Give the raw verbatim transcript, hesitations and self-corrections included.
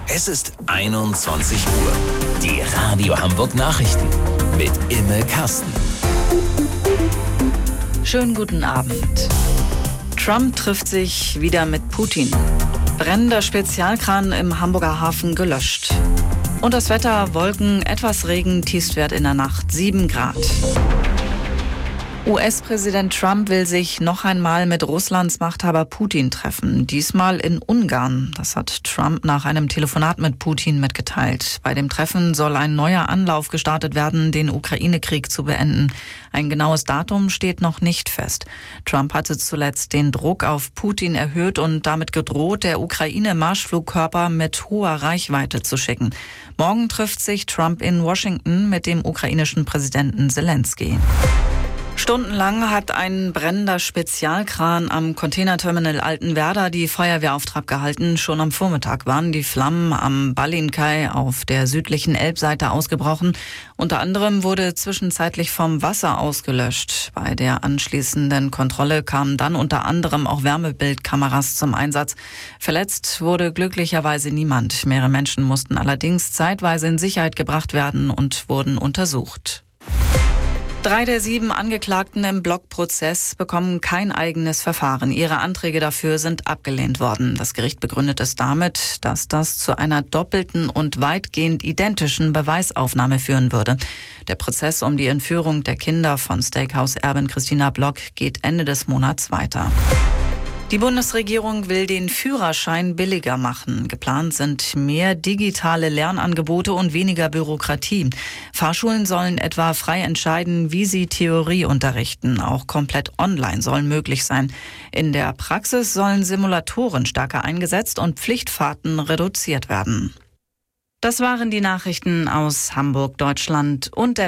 Es ist einundzwanzig Uhr. Die Radio Hamburg Nachrichten mit Imme Kasten. Schönen guten Abend. Trump trifft sich wieder mit Putin. Brennender Spezialkran im Hamburger Hafen gelöscht. Und das Wetter: Wolken, etwas Regen, Tiefstwert in der Nacht sieben Grad. U S-Präsident Trump will sich noch einmal mit Russlands Machthaber Putin treffen. Diesmal in Ungarn. Das hat Trump nach einem Telefonat mit Putin mitgeteilt. Bei dem Treffen soll ein neuer Anlauf gestartet werden, den Ukraine-Krieg zu beenden. Ein genaues Datum steht noch nicht fest. Trump hatte zuletzt den Druck auf Putin erhöht und damit gedroht, der Ukraine Marschflugkörper mit hoher Reichweite zu schicken. Morgen trifft sich Trump in Washington mit dem ukrainischen Präsidenten Zelensky. Stundenlang hat ein brennender Spezialkran am Containerterminal Altenwerder die Feuerwehrauftrag gehalten. Schon am Vormittag waren die Flammen am Ballinkai auf der südlichen Elbseite ausgebrochen. Unter anderem wurde zwischenzeitlich vom Wasser ausgelöscht. Bei der anschließenden Kontrolle kamen dann unter anderem auch Wärmebildkameras zum Einsatz. Verletzt wurde glücklicherweise niemand. Mehrere Menschen mussten allerdings zeitweise in Sicherheit gebracht werden und wurden untersucht. Drei der sieben Angeklagten im Blockprozess bekommen kein eigenes Verfahren. Ihre Anträge dafür sind abgelehnt worden. Das Gericht begründet es damit, dass das zu einer doppelten und weitgehend identischen Beweisaufnahme führen würde. Der Prozess um die Entführung der Kinder von Steakhouse-Erbin Christina Block geht Ende des Monats weiter. Die Bundesregierung will den Führerschein billiger machen. Geplant sind mehr digitale Lernangebote und weniger Bürokratie. Fahrschulen sollen etwa frei entscheiden, wie sie Theorie unterrichten. Auch komplett online soll möglich sein. In der Praxis sollen Simulatoren stärker eingesetzt und Pflichtfahrten reduziert werden. Das waren die Nachrichten aus Hamburg, Deutschland und der